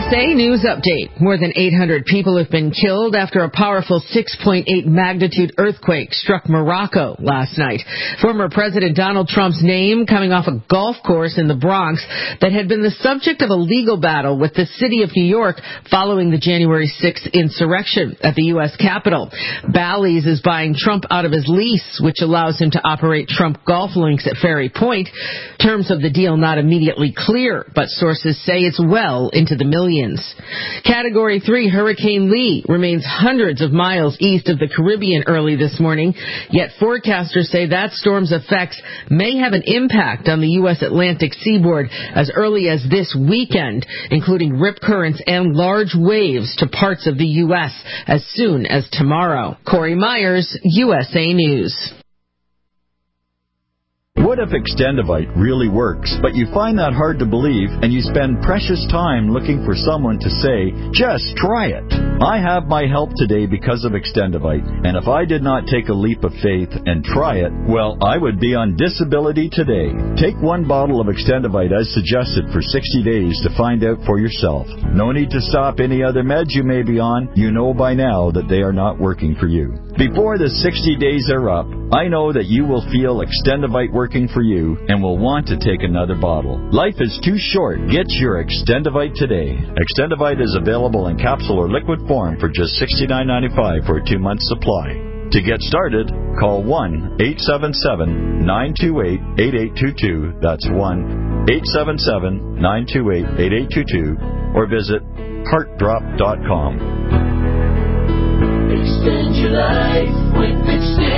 USA News Update. More than 800 people have been killed after a powerful 6.8 magnitude earthquake struck Morocco last night. Former President Donald Trump's name coming off a golf course in the Bronx that had been the subject of a legal battle with the city of New York following the January 6th insurrection at the U.S. Capitol. Bally's is buying Trump out of his lease, which allows him to operate Trump golf links at Ferry Point. Terms of the deal not immediately clear, but sources say it's well into the millions. Category 3 Hurricane Lee remains hundreds of miles east of the Caribbean early this morning, yet forecasters say that storm's effects may have an impact on the U.S. Atlantic seaboard as early as this weekend, including rip currents and large waves to parts of the U.S. as soon as tomorrow. Corey Myers, USA News. What if Extendivite really works, but you find that hard to believe and you spend precious time looking for someone to say, just try it? I have my help today because of Extendivite, and if I did not take a leap of faith and try it, well, I would be on disability today. Take one bottle of Extendivite as suggested for 60 days to find out for yourself. No need to stop any other meds you may be on. You know by now that they are not working for you. Before the 60 days are up, I know that you will feel Extendivite working for you and will want to take another bottle. Life is too short. Get your Extendivite today. Extendivite is available in capsule or liquid form for just $69.95 for a 2-month supply. To get started, call 1-877-928-8822. That's 1-877-928-8822. Or visit heartdrop.com. Extend your life with Extend.